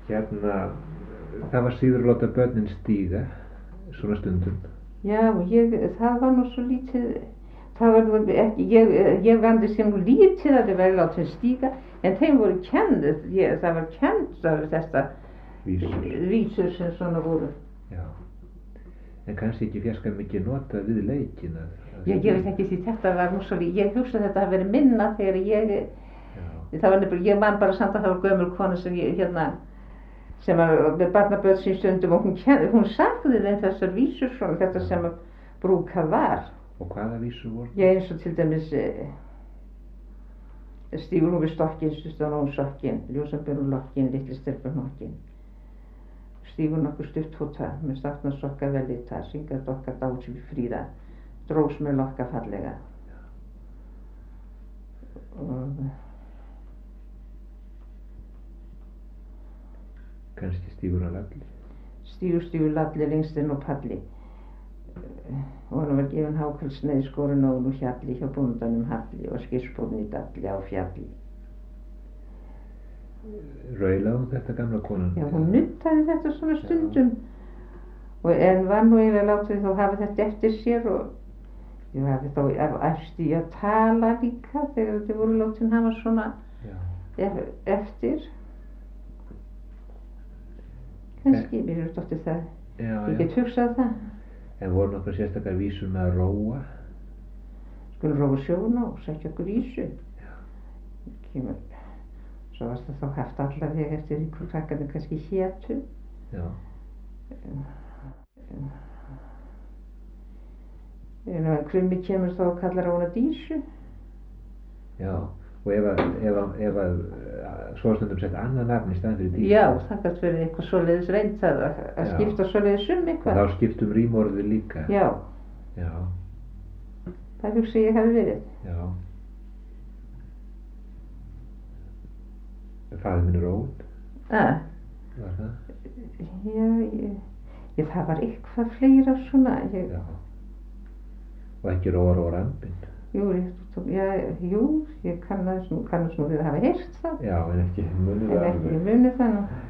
Það var síður að láta börnin stíga svona stundum. Já, það var nú svo lítið, það var nú ekki, ég vandi sem nú lítið að þau væri látið stíga, en þeim voru það var kenndar þetta vísur sem svona voru. Já, en kannski ekki fjarska mikið notað við leikin. Ég veit ekki því þetta var nú svo lítið, ég hugsa að þetta hafi verið minna þegar það var nefnilega, ég man bara samt að það var gömul kona sem sem var með barnabörn sín stundum og hún sagði þeim þessar vísur svona, þetta sem brúkað var. Og hvaða vísur voru? Já, eins og til dæmis stígur nú við stokkinn, stuttan og sokkinn, ljósambjörn og lokkinn, litli stelpur hnokkin. Stígur nokkuð stuttfóta með statna sokka velita, syngað dokka dási við fríða, drós með lokka fallega. Og kannski stígur á lalli. Stígur lalli lengst inn á palli. Og hann var gefin hákarlsneið skorin ón og hjalli hjá bóndanum halli og skyrspónni dalli á fjalli. Raulaði hún þetta gamla konan? Já, hún nuttaði þetta svona stundum. En var nú eiginlega látið þá hafa þetta eftir sér og ég hafi þá eftir í að tala líka þegar þetta voru látin hafa svona eftir. Kannski, mér er dóttir það. Ég get hugsað það. En voru nokkrar sérstakar vísur með að róa? Skulum róa sjóna og sækja okkur ísu. Kemur. Svo varst það þá haft allavega eftir ykkur krakkarnir kannski hétu. Já. En ef krummi kemur þá kallar á hana dísu. Já. Og ef að svo stundum sett annað nafn í staðinn fyrir dísu. Já, það gæti verið eitthvað svoleiðis reynt að skipta svoleiðis eitthvað. Og þá skiptum rímorðið líka. Já. Já. Það hugsa ég hafi verið. Já. Faðir minn er rót. Var það? Já, það var eitthvað fleira svona. Já. Og ekki róar og rambinn. Jú, ég kannast nú við að hafa heyrt það. Já, en ekki munið það. En ekki munið það nú.